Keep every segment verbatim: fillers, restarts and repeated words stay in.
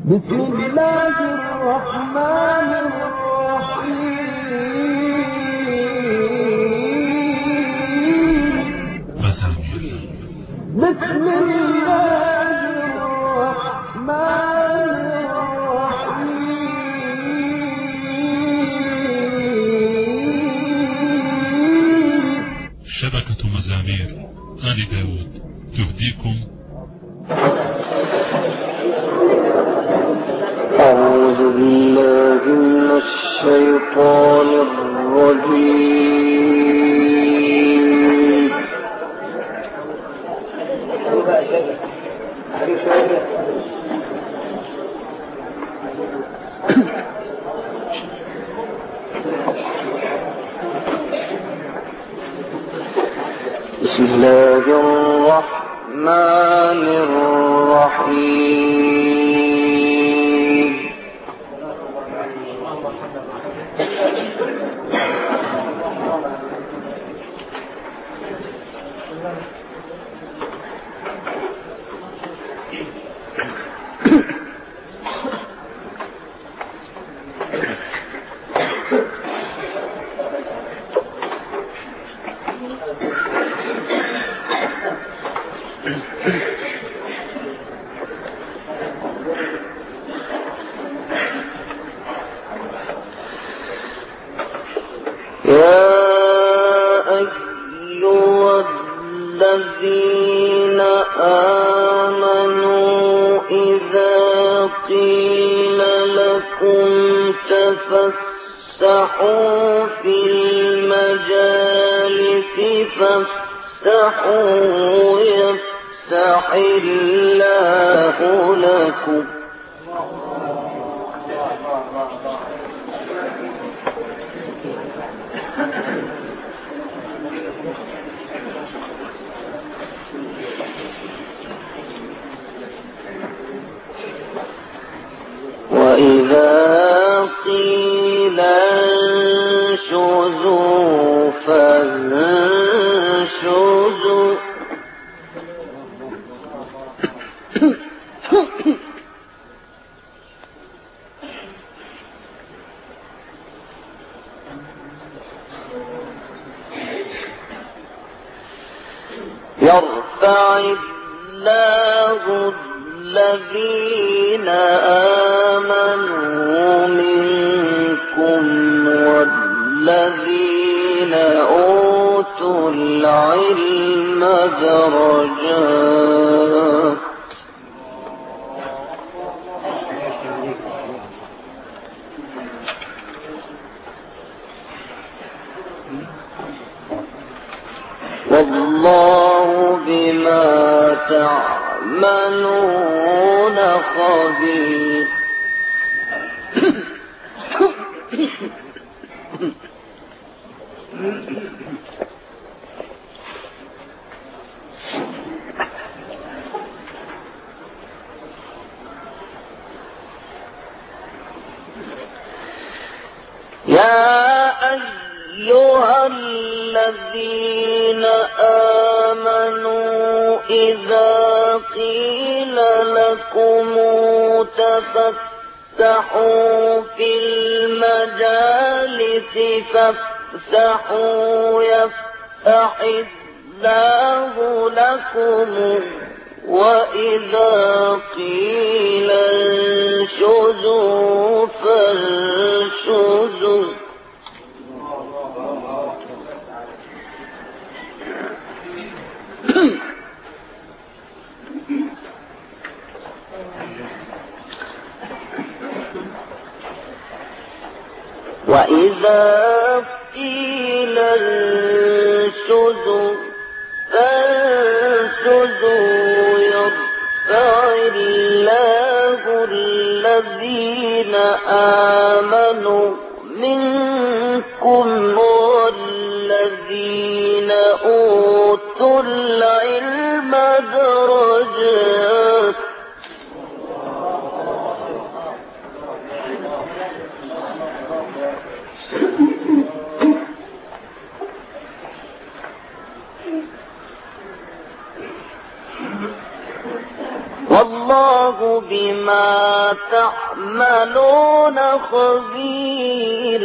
بسم الله الرحمن الرحيم مزامير بسم الله الرحمن الرحيم شبكة مزامير آل داود تهديكم. أعوذ بالله من الشيطان الرجيم. بسم الله الرحمن الرحيم. يا أيها الذين آمنوا إذا قيل لكم تفسحوا في المجالس فافسحوا يفسح الله لكم. وإذا قيل انشزوا فانشزوا يرفع الله الذين آمنوا منكم والذين أوتوا العلم درجات. والله بما تعملون خبير. يا أيها الذين آمنوا إذا قيل لكم تفسحوا في المجالس فافسحوا يفسح الله لكم. وإذا قيل انشزوا فانشزوا وإذا قيل انشزوا فانشزوا يرفع الله الذين آمنوا منكم والذين أوتوا العلم درجات. والله بما تعملون خبير.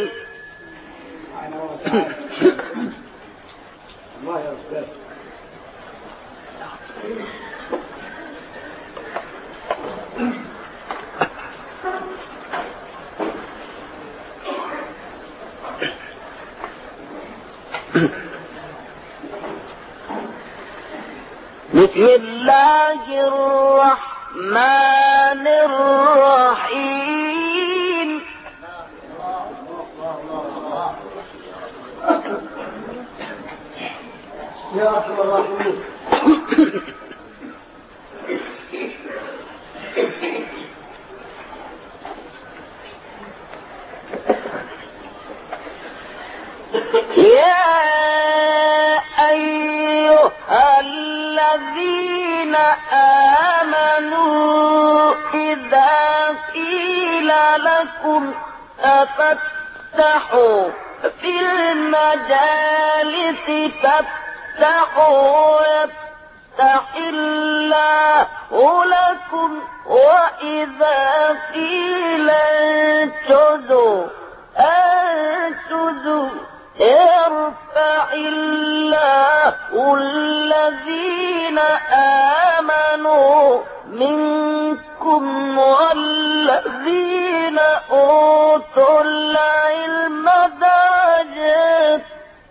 بسم الله الرحمن الرحيم. يا أرحم الراحمين. يا أيها الذين آمنوا إذا قيل لكم تفتحوا في المجالس فافتحوا يفتح الله لكم، وإذا قيل انشزوا انشزوا يرفع الله الذين آمنوا منكم والذين أوتوا العلم درجات.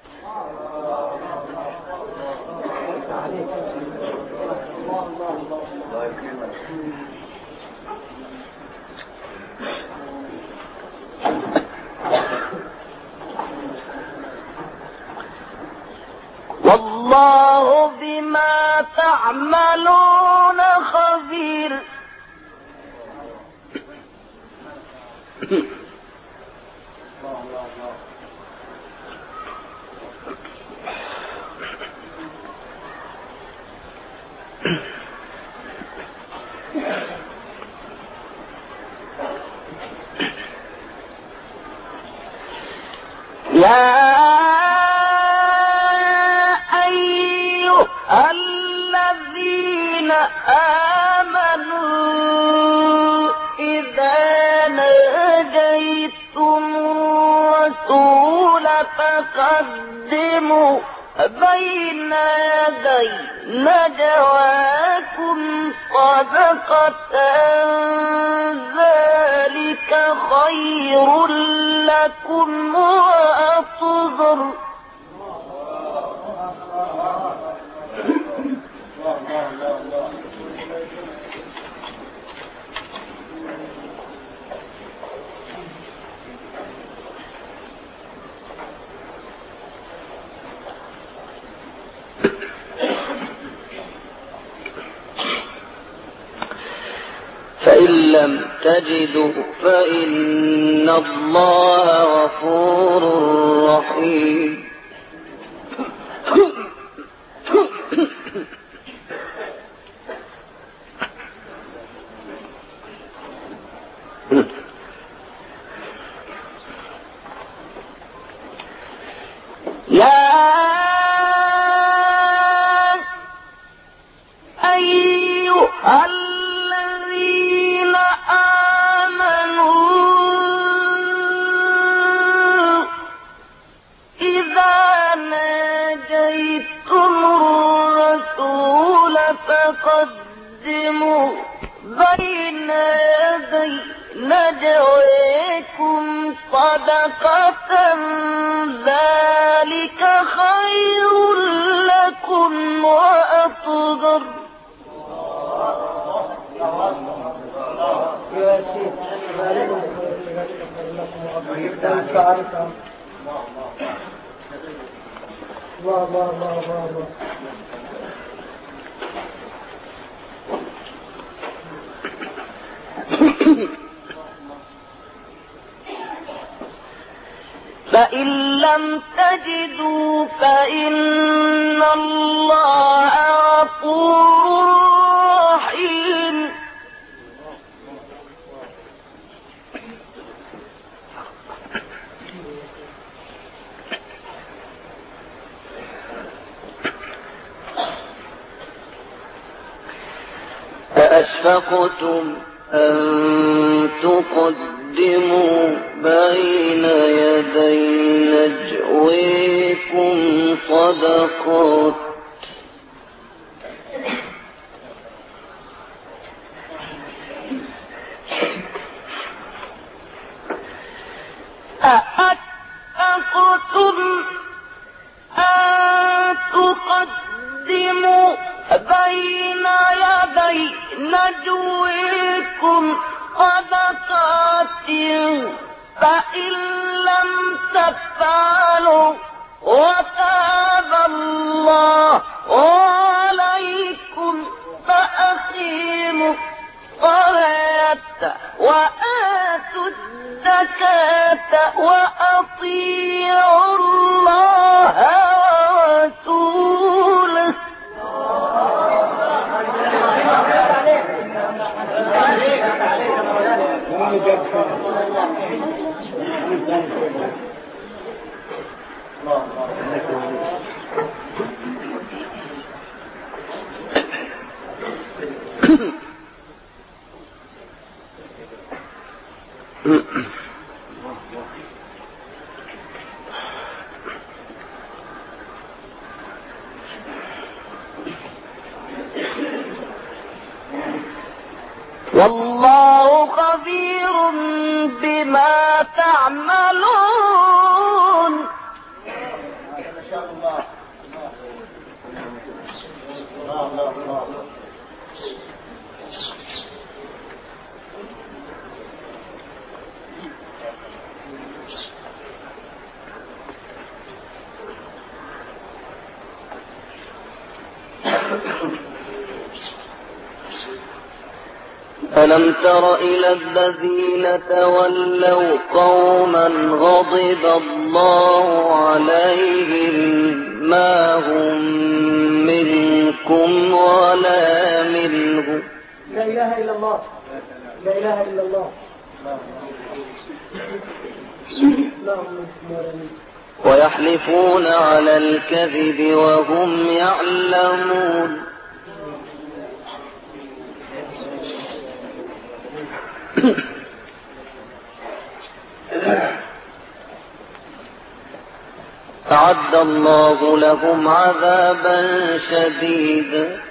والله بما تعملون خبير. يا الذين آمنوا إذا ناجيتم الرسول فقدموا بين يدي نجواكم صدقة ذلك خير لكم وأطهر. فإن لم تجدوا فإن الله غفور رحيم. يا أيها الذين آمنوا إذا ناجيتم الرسول فقدموا بين يدي نجويكم صدقة ذلك خير لكم وأطهر. الله الله الله الله. فإن لم تجدوا فإن الله غفور رحيم. أأشفقتم أن تقدموا بين يدي نجويكم صدقات أأشفقتم أن تقدموا بين يدي نجويكم صدقات فإن لم تفعلوا وتاب الله عليكم فأقيموا الصلاة وآتوا الزكاة وأطيعوا الله ورسوله والله خبير بما تعملون. ما شاء الله. الله الله الله. ألم تر إلى الذين تولوا قوما غضب الله عليهم ما هم منكم ولا منهم. لا إله إلا الله. لا إله إلا الله. ويحلفون على الكذب وهم يعلمون. أعد الله لهم عذابا شديدا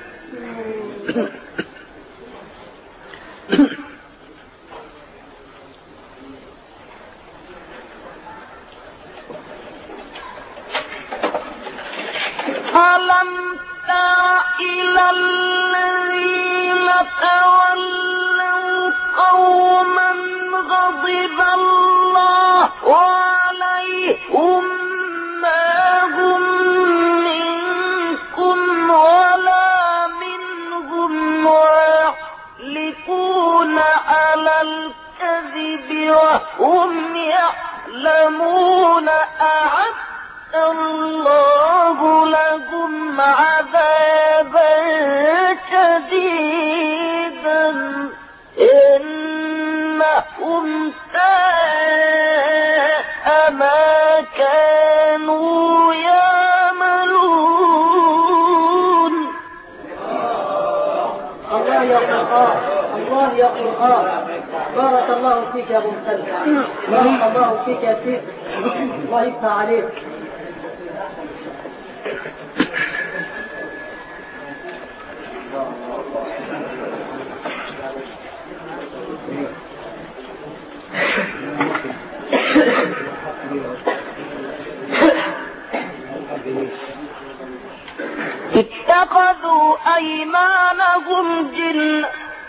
ألم تر إلى الذين تولوا قوما غضب الله عليهم ما هم منكم ولا منهم ويحلفون على الكذب وهم يعلمون أعد الله لهم عذابا شديدا إنهم ساء ما كانوا يعملون. الله يا قرآن. الله يا قرآن. بارك الله فيك يا أبو مسلم. بارك الله فيك يا سيد. الله يفتح عليك. اتخذوا أيمانهم جنة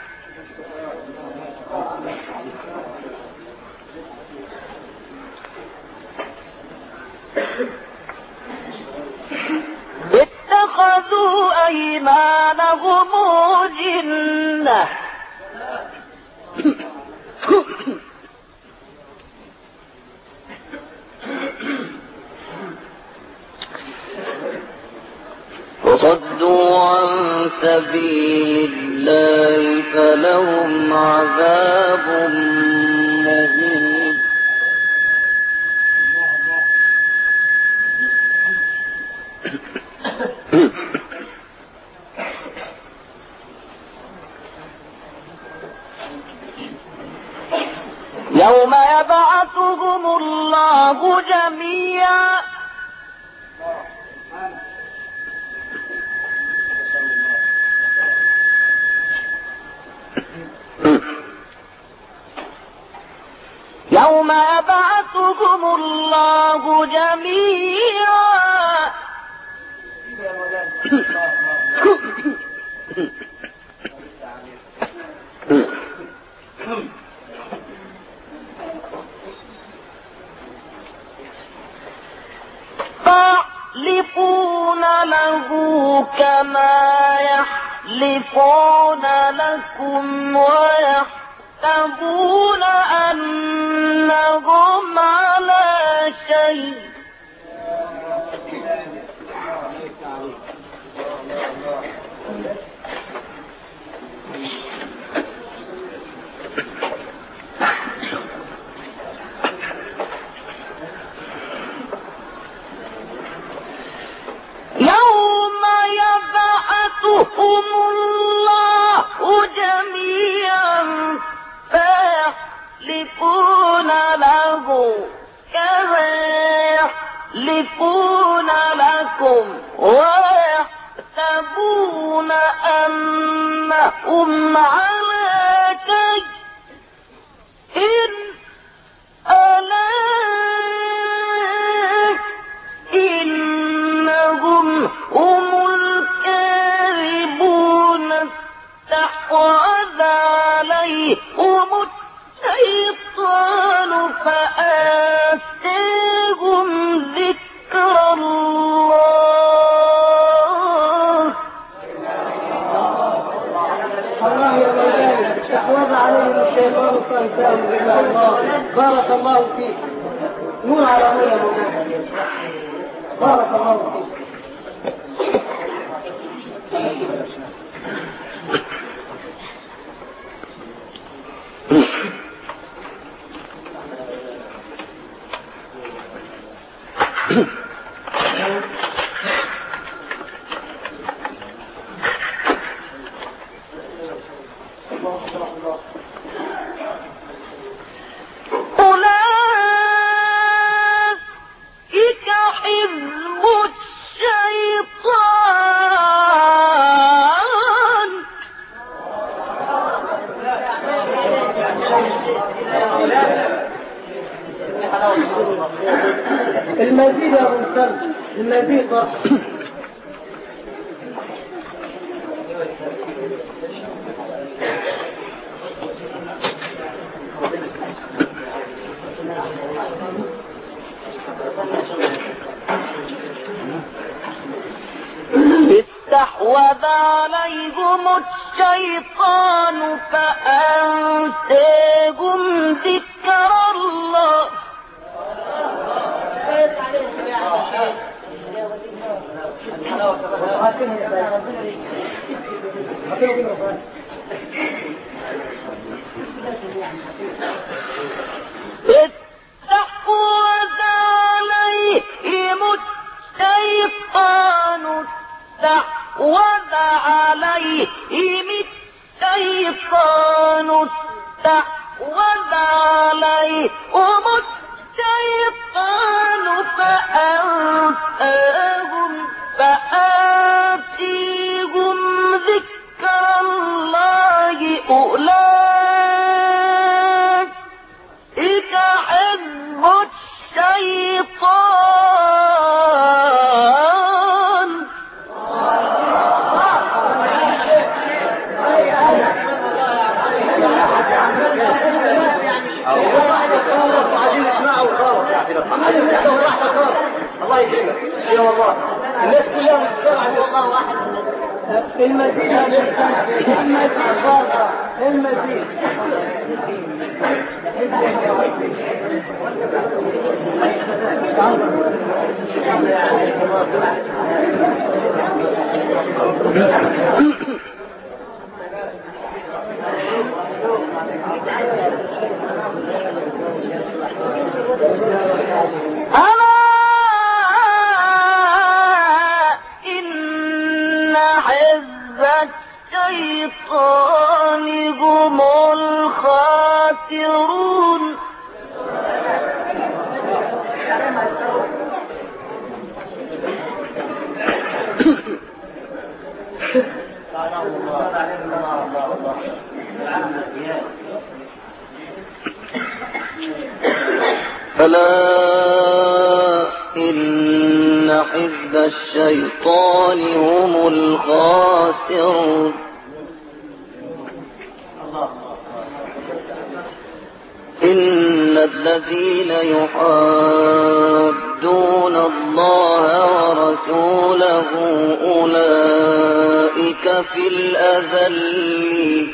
اتخذوا أيمانهم جنة وصدوا عن سبيل الله فلهم عذاب مهين. يوم يبعثهم الله جميعا يوم يبعثهم الله جميعا فيحلفون له كما يحلفون لكم ويحسبون أنهم على شيء يوم يبعثهم الله جميعا فيحلفون له كما يحلفون لكم ويحسبون أنهم على شيء إن ألا إنهم هم الكاذبون استحوذ عليهم الشيطان فآتاهم ذكر الله. الله يا مولانا استحوذ عليهم الشيطان فأنساهم ذكر الله. بارك الله فيك. نور على نور يا مولانا. بارك الله فيك. أولئك حزب الشيطان. المزيد يا ابو مسلم المزيد بقى. استحوذ عليهم الشيطان فأنساهم ذكر الله. استحوذ عليهم الشيطان استحوذ عليهم الشيطان استحوذ عليهم الشيطان فأنساهم فآتيهم ذكر الله. أولئك حزب الشيطان. الله يكرمك يا والله الناس كلها مستمعة والله واحد. المزيد المزيد برضه المزيد ألا إن حزب الشيطان هم الخاسرون. ألا إن حزب الشيطان هم الخاسرون إن الذين يحادون الله ورسوله أولئك في الأذلين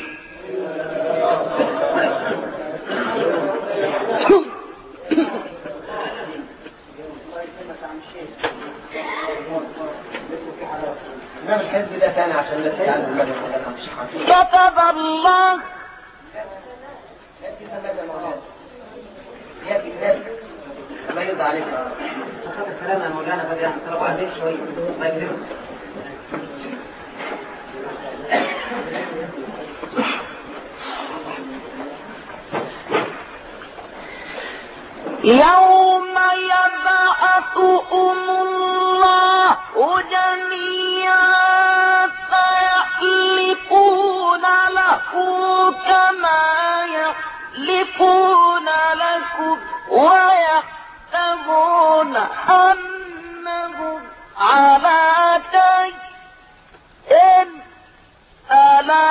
الحزب ده ثاني عشان نتعلم كتب الله ما يرضى عليك أخذ الكلام يا مولانا بدي أحترب عليه شوي ما يقدر يوم يبعثهم الله جميعا فيحلفون له كما يحلفون لكم ويحسبون أنهم على شيء ألا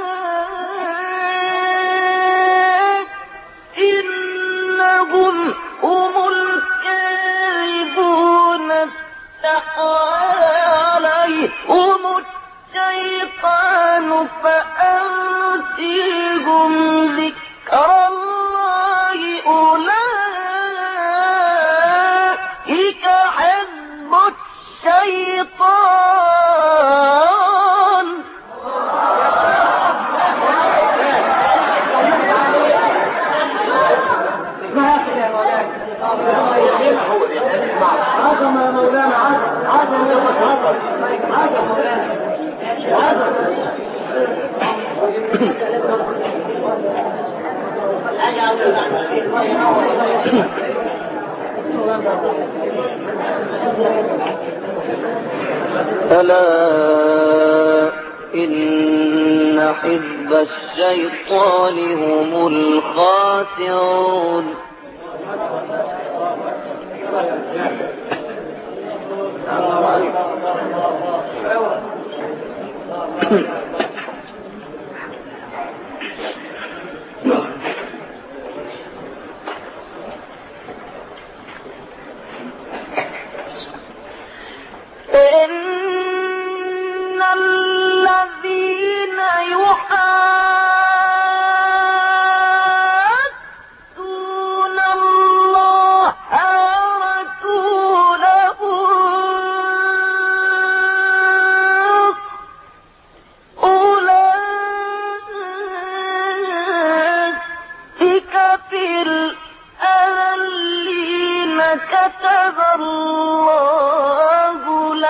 إنهم هم الكاذبون عليهم الشيطان فأنسيهم ذكر الله أولئك حزب الشيطان عظم يا مولانا عظم يا مولانا عظم مولانا عظم ألا إن حزب الشيطان هم الخاسرون إن الذين يحادون الله ورسوله أولئك في الأذلين كتب الله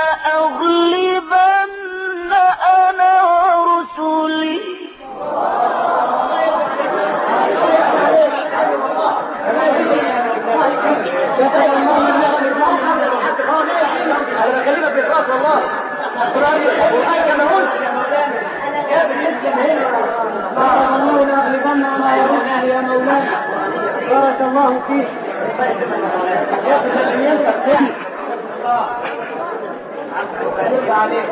لأغلبن أنا ورسلي أنا بكلمك بإخلاص والله والآية كما قلت يا بالنسبة هنا بارك الله لأغلبن أنا ورسلي يا مولانا بارك الله فيك يا بالنسبة ينفع يعني يرضى عليك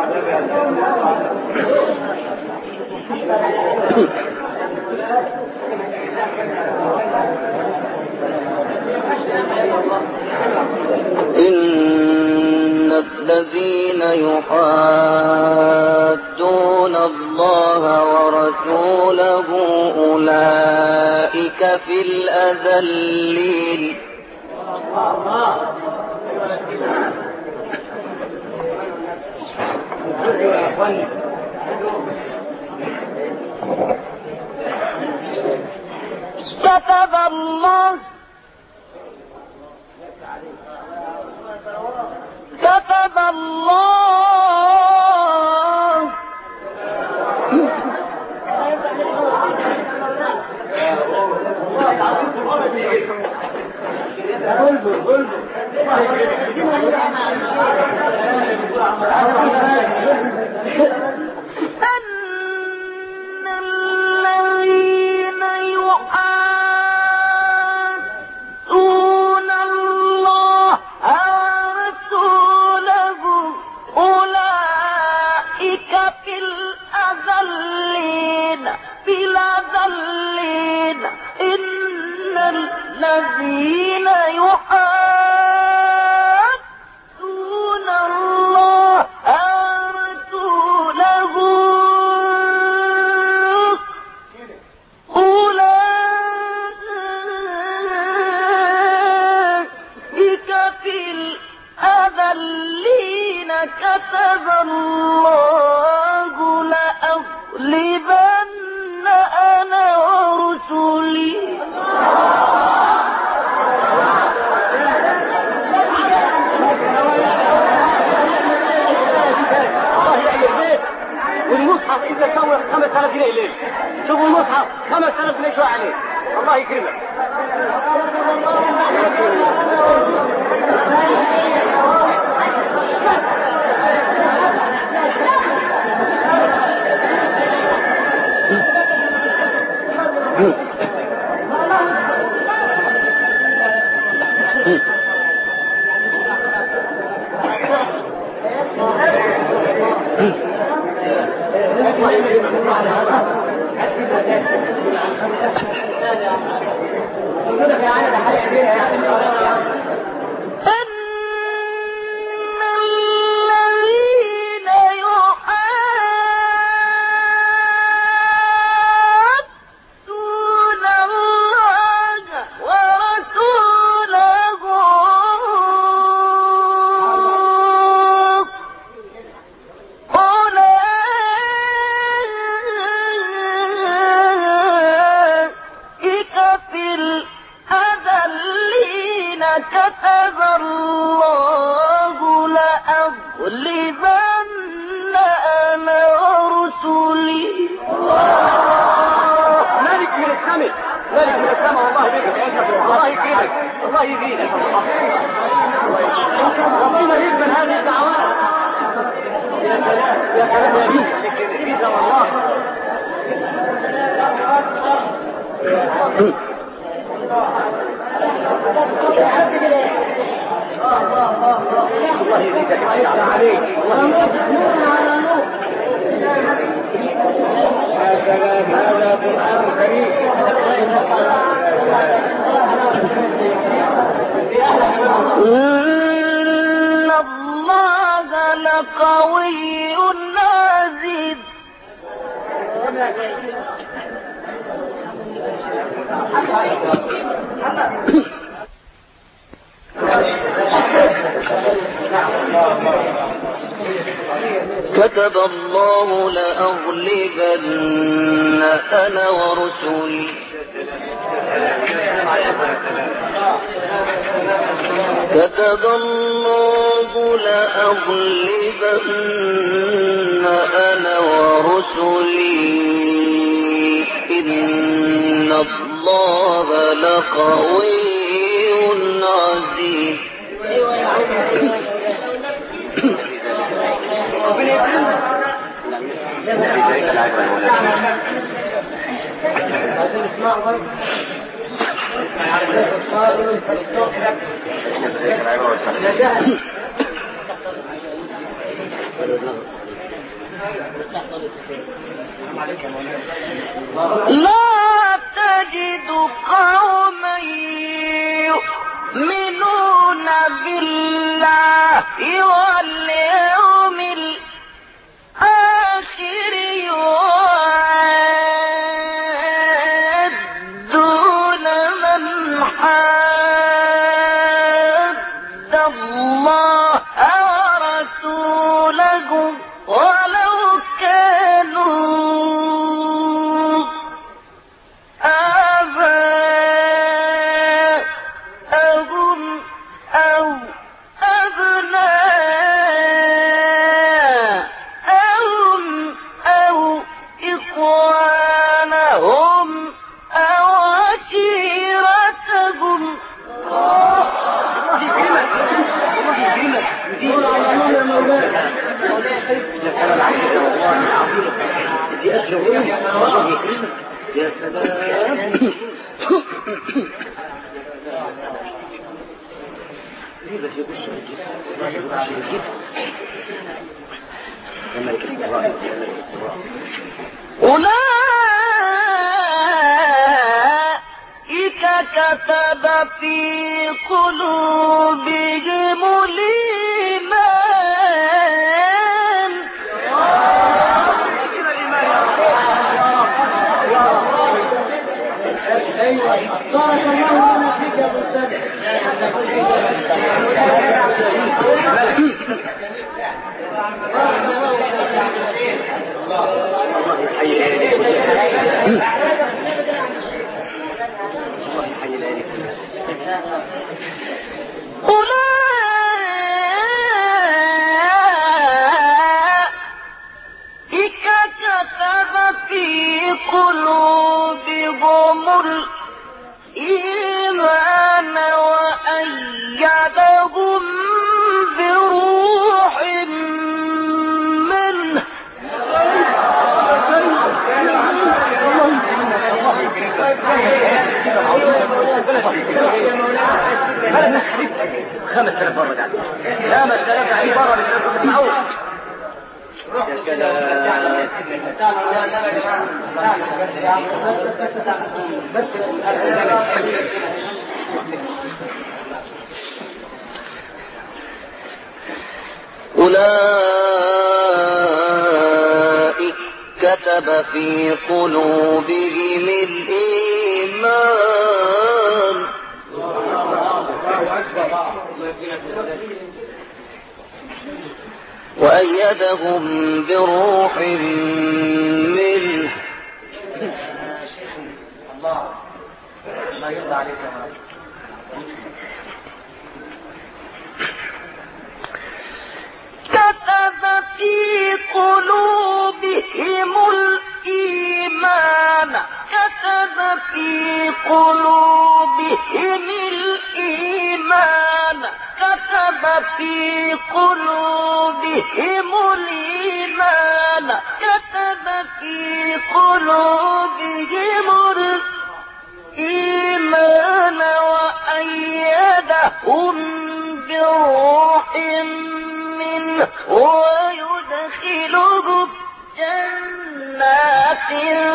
إن الذين يحادون الله ورسوله أولئك في الأذلين كتب الله كتب الله أن الذين يحادون الذين يحادون الله ورسوله أولئك في الأذلين كتب الله لأغلبن أنا ورسلي. والمصحف إذا سوى خمس آلاف جنيه ليه؟ شوفوا المصحف خمس آلاف جنيه شو عليه؟ الله يكرمك. كتب الله لأغلبن أنا ورسلي. مالك من السماء، مالك من السماء. والله بك الله يكرمك، الله يزيدك. ربنا يقبل هذه الدعوات. يا سلام يا سلام يا بيك بيك والله. الله يزيدك عليك. يا سلام هذا قرآن كريم. إن الله لقوي عزيز. كتب الله لأغلبن أنا ورسلي. كتب الله لأغلبن أنا ورسلي إن الله لقوي عزيز. لا تجد قوما يؤمنون بالله واليوم الآخر يوادون من حاد الله ورسوله ولو كانوا آباءهم أو أبناءهم أو إخوانهم أو عشيرتهم. يا سلام. أولئك كتب في قلوبهم الإيمان بارك الله لنا فيك يا ابو سامي. أولئك كتب في قلوبهم الإيمان وأيدهم بروح منه خمس ثلاث مرة قاعد خمس ثلاث عبارة معروف أولئك كتب في قلوبهم الإيمان وأيدهم بروح منه الله ما يرضى عليك يا رب. كتب في قلوبهم الإيمان كتب في قلوبهم الإيمان كتب في قلوبهم الإيمان كتب في قلوبهم الإيمان وأيدهم بروح منه ويدخلهم جنات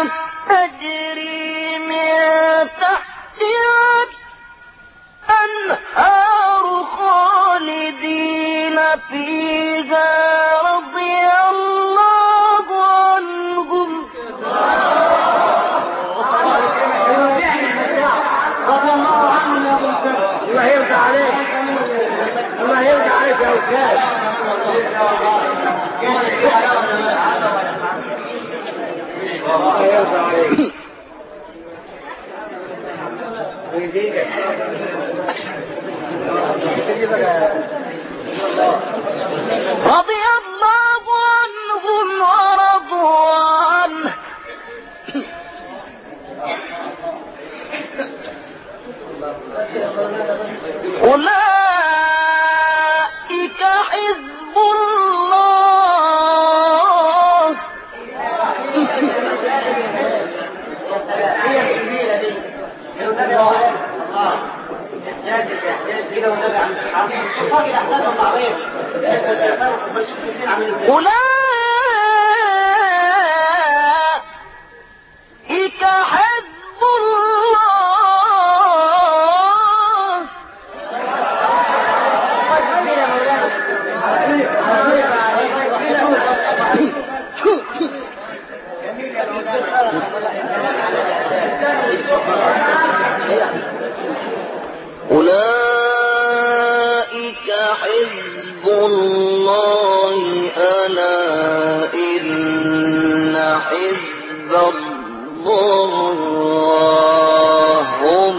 تجري من تحتها الأنهار خالدين فيها رضي الله عنهم رضي الله عنهم يا ابو سامي. الله يرضى عليك الله يرضى عليك يا استاذ. الله يرضى عليك ويزيدك. رضي الله عنهم ورضوا عنه أولئك حزب الله أولئك حزب الله أولئك حزب الله ألا إن حزب الله هم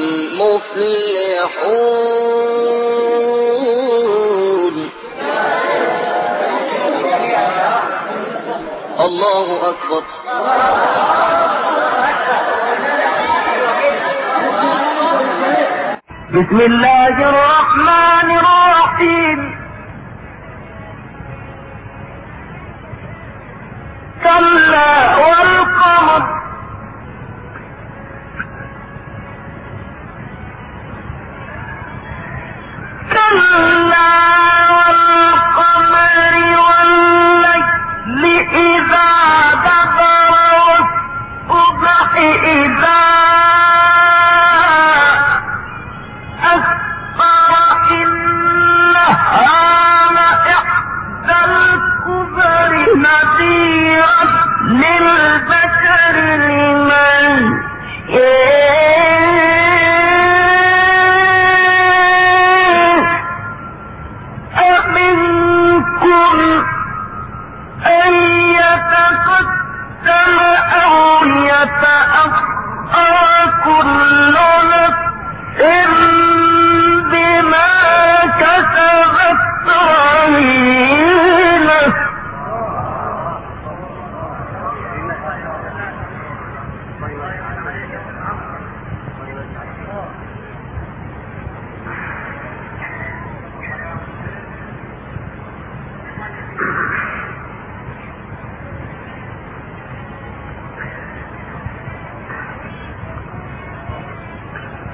المفلحون. الله أكبر. بسم الله الرحمن الرحيم. كلا والقمر كلا والقمر والليل إذا دبر والصبح إذا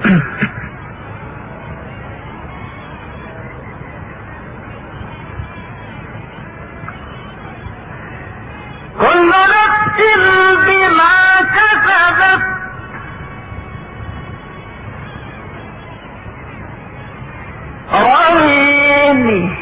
كل نفس بما كسبت رهين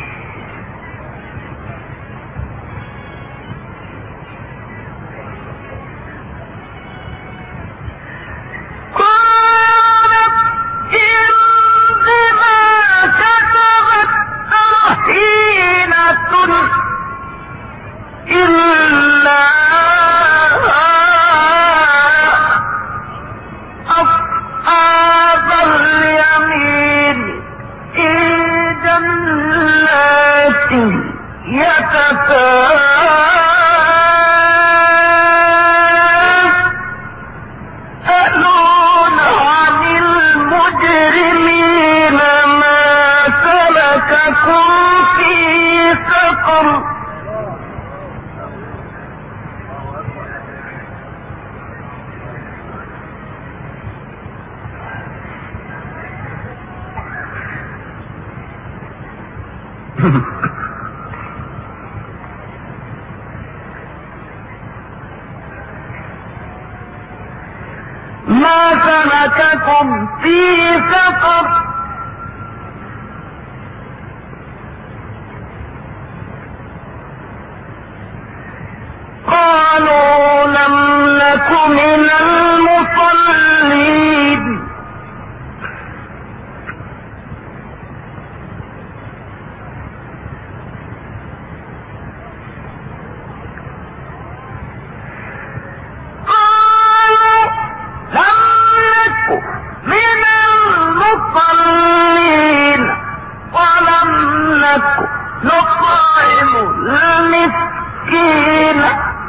ما سلككم في سقر قالوا لم نك من المصلين نطعم المسكين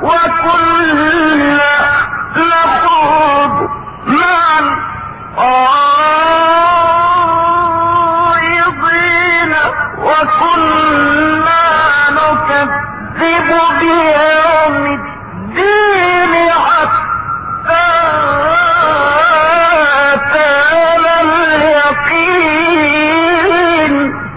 وكنا نخوض مع الخائضين وكنا نكذب بيوم الدين حتى أتانا اليقين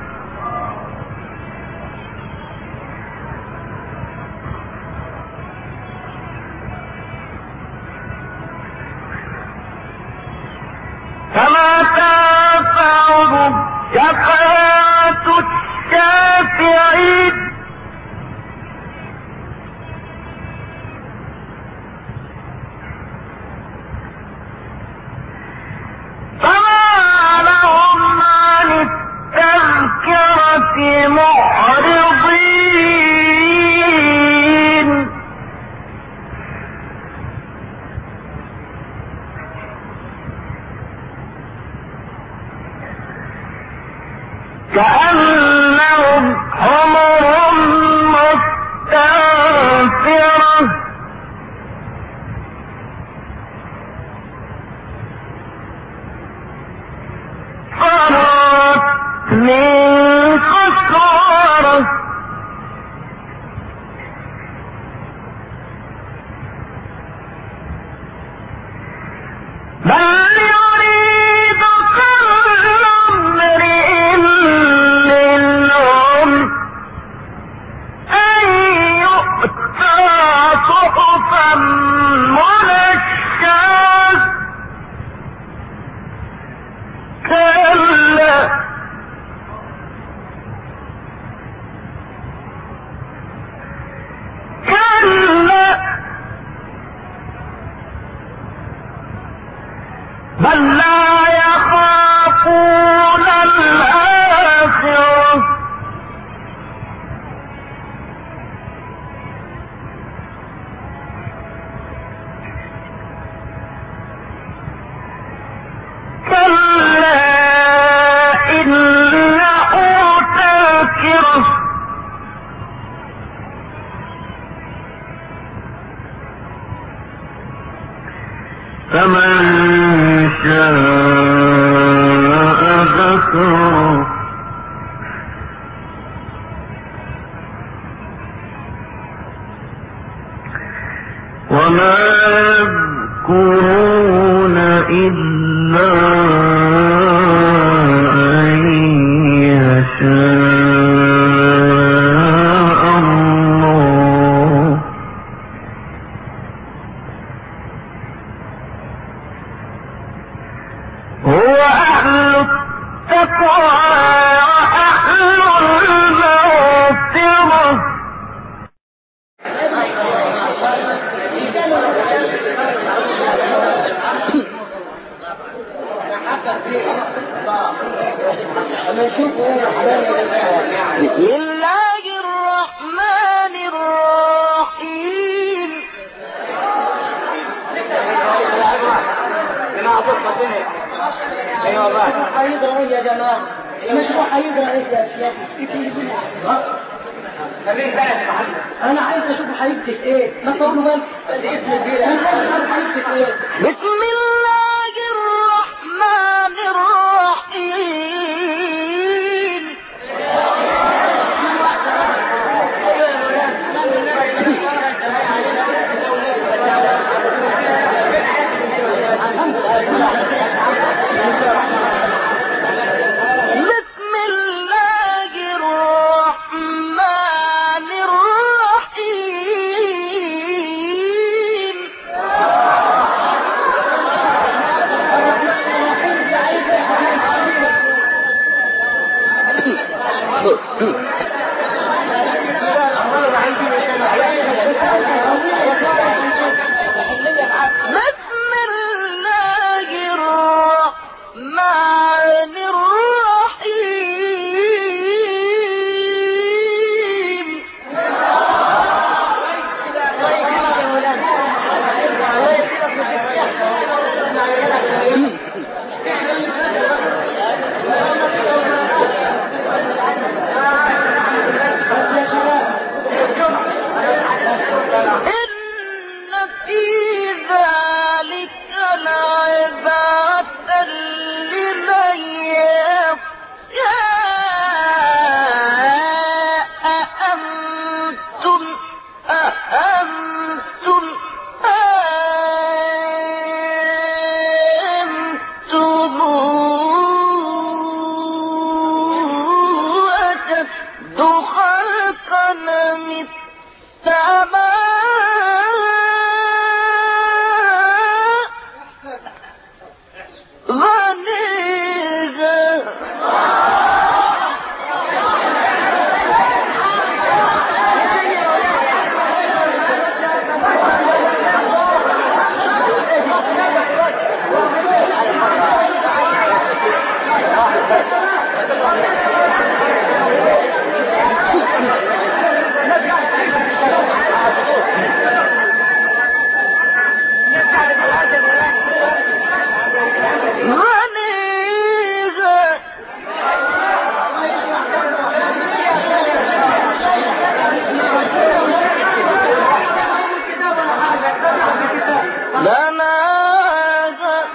فما تنفعهم شفاعة الشافعين فما لهم عن التذكرة معرضين كأنهم حمر مستنفرة فرت من قسورة بل يريد كل امرئ منهم أن يؤتى صحفا منشرة كلا كلا بل لا يخافون الآخرة كلا إنه تذكرة فمن شاء ذكره وما يذكرون إلا هو أهل التقوى وأهل المغفرة. بسم الله الرحمن الرحيم. هيقرا ايه يا جماعه؟ المشروع هيقرا ايه يا سيادي؟ انا عايز اشوف هيكتب ايه. ما تقولوا بس الاسم الكبير. انا عايز اشوف هيكتب ايه. بسم الله الرحمن الرحيم. بسم الله الرحمن الرحيم. بسم الله الرحمن الرحيم. إن في ذلك لعبرة لمن يخشى. أأنتم أأنتم أأنتم أشد خلقا من السماء غنيها. غنيها. لناها.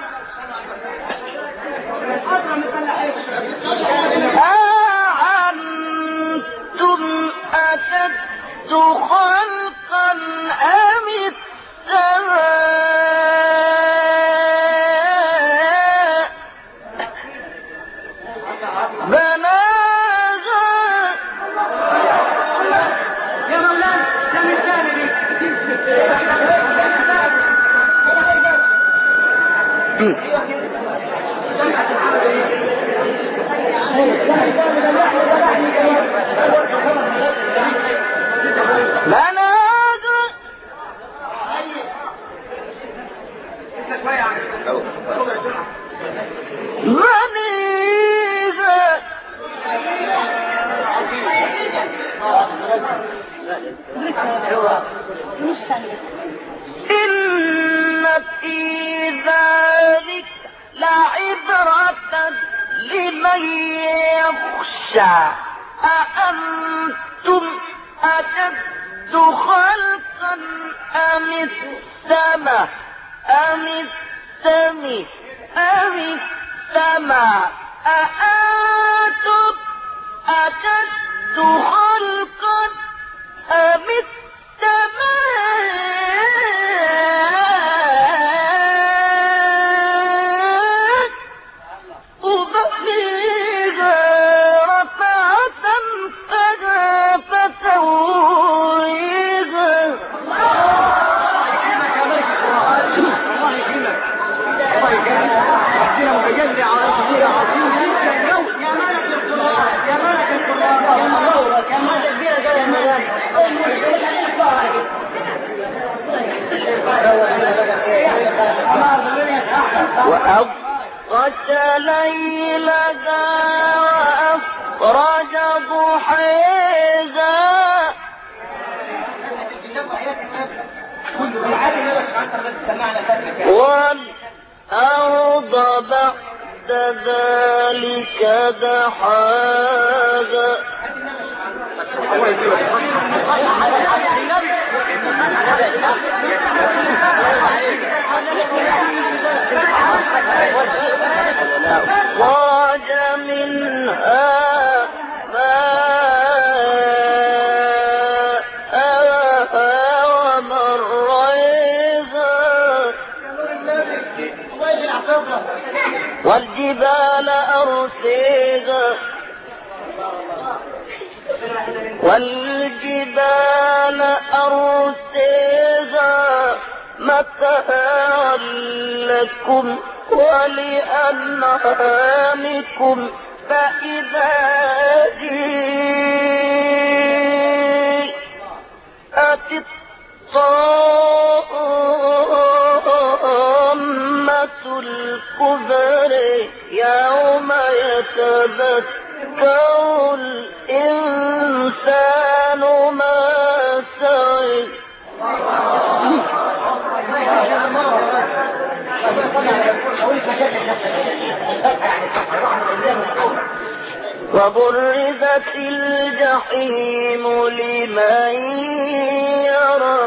أأنتم أشد خلقا أم السماء بناها. يا مولانا ده مثال دي. بناها. غنيها. إن في ذلك لعبرة لمن يخشى. أأنتم أشد خلقا أم السماء أم السماء أم السماء أأنتم أشد خلقا أم السماء وبنيها رفعة فجأة فسويها. الله يكرمك. الله يكرمك. يا عظيم يا ملك القرآن يا ملك القرآن يا منورك يا ملك كبيرة جو يا ملك وأغطش ليلها وأخرج ضحيها والأرض بعد ذلك دحاها أخرج منها ماءها ومرعيها والجبال أرسيها والجبال أرسيها متاعا لكم ولأنعامكم فإذا جاءت الطامة الكبرى يوم يتذكر الإنسان ما سعى وبرزت الجحيم لمن يرى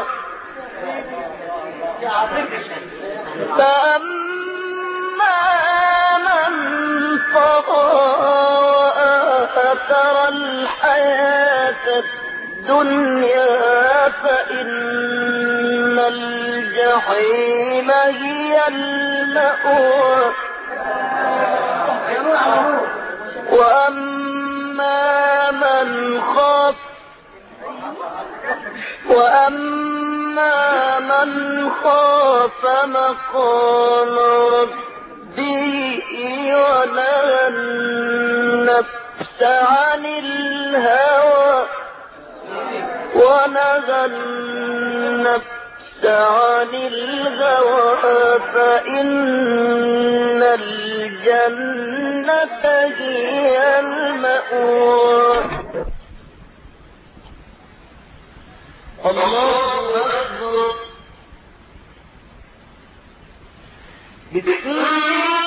فأما من طغى وآثر الحياة الدنيا فإن الجحيم هي المأوى وأما من خاف وأما من خاف مقام ربه ونهى النفس عن الهوى ونهى النفس عن الهوى فإن الجنة هي المأوى. الله أكبر. بسم الله